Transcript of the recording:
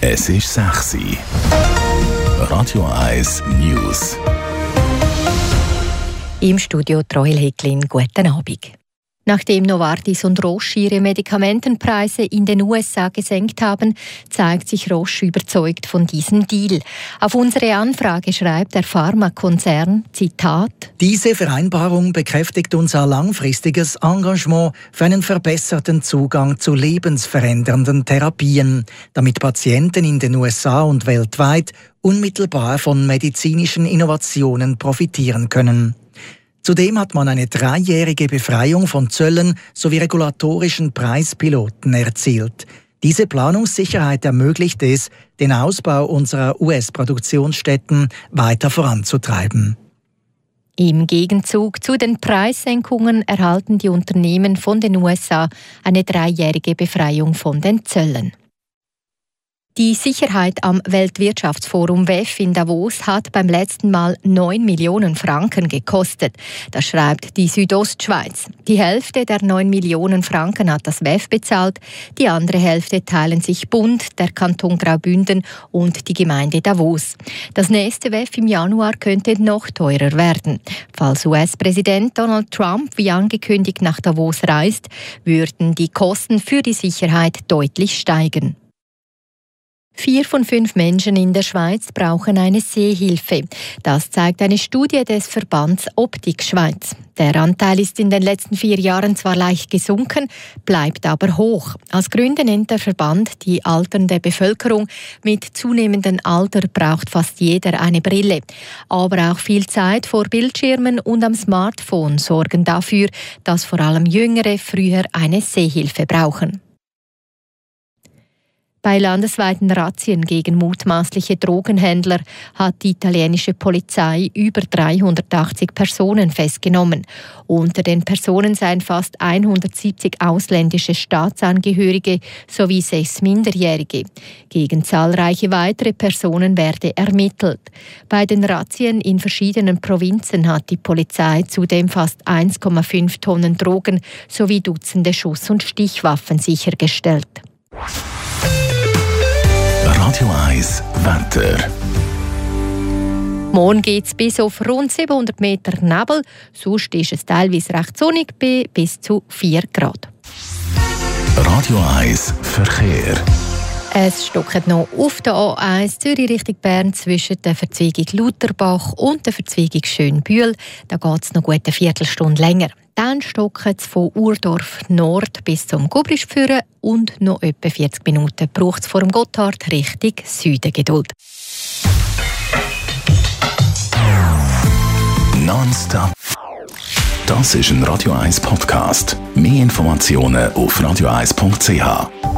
Es ist 6 Uhr. Radio 1 News. Im Studio Troil Hecklin, guten Abend. Nachdem Novartis und Roche ihre Medikamentenpreise in den USA gesenkt haben, zeigt sich Roche überzeugt von diesem Deal. Auf unsere Anfrage schreibt der Pharmakonzern, Zitat: Diese Vereinbarung bekräftigt unser langfristiges Engagement für einen verbesserten Zugang zu lebensverändernden Therapien, damit Patienten in den USA und weltweit unmittelbar von medizinischen Innovationen profitieren können. Zudem hat man eine 3-jährige Befreiung von Zöllen sowie regulatorischen Preispiloten erzielt. Diese Planungssicherheit ermöglicht es, den Ausbau unserer US-Produktionsstätten weiter voranzutreiben. Im Gegenzug zu den Preissenkungen erhalten die Unternehmen von den USA eine 3-jährige Befreiung von den Zöllen. Die Sicherheit am Weltwirtschaftsforum WEF in Davos hat beim letzten Mal 9 Millionen Franken gekostet. Das schreibt die Südostschweiz. Die Hälfte der 9 Millionen Franken hat das WEF bezahlt. Die andere Hälfte teilen sich Bund, der Kanton Graubünden und die Gemeinde Davos. Das nächste WEF im Januar könnte noch teurer werden. Falls US-Präsident Donald Trump wie angekündigt nach Davos reist, würden die Kosten für die Sicherheit deutlich steigen. 4 von 5 Menschen in der Schweiz brauchen eine Sehhilfe. Das zeigt eine Studie des Verbands Optik Schweiz. Der Anteil ist in den letzten 4 Jahren zwar leicht gesunken, bleibt aber hoch. Als Gründe nennt der Verband die alternde Bevölkerung. Mit zunehmendem Alter braucht fast jeder eine Brille. Aber auch viel Zeit vor Bildschirmen und am Smartphone sorgen dafür, dass vor allem Jüngere früher eine Sehhilfe brauchen. Bei landesweiten Razzien gegen mutmaßliche Drogenhändler hat die italienische Polizei über 380 Personen festgenommen. Unter den Personen seien fast 170 ausländische Staatsangehörige sowie 6 Minderjährige. Gegen zahlreiche weitere Personen werde ermittelt. Bei den Razzien in verschiedenen Provinzen hat die Polizei zudem fast 1,5 Tonnen Drogen sowie Dutzende Schuss- und Stichwaffen sichergestellt. Radio 1 Wetter. Morgen geht es bis auf rund 700 Meter Nebel. Sonst ist es teilweise recht sonnig bei bis zu 4 Grad. Radio 1 Verkehr. Es stockt noch auf der A1 Zürich Richtung Bern zwischen der Verzweigung Lutherbach und der Verzweigung Schönbühl. Da geht es noch gut eine Viertelstunde länger. Dann stockt es von Urdorf Nord bis zum Gubrischpführen und noch etwa 40 Minuten braucht es vor dem Gotthard Richtung Süden Geduld. Nonstop. Das ist ein Radio 1 Podcast. Mehr Informationen auf radio1.ch.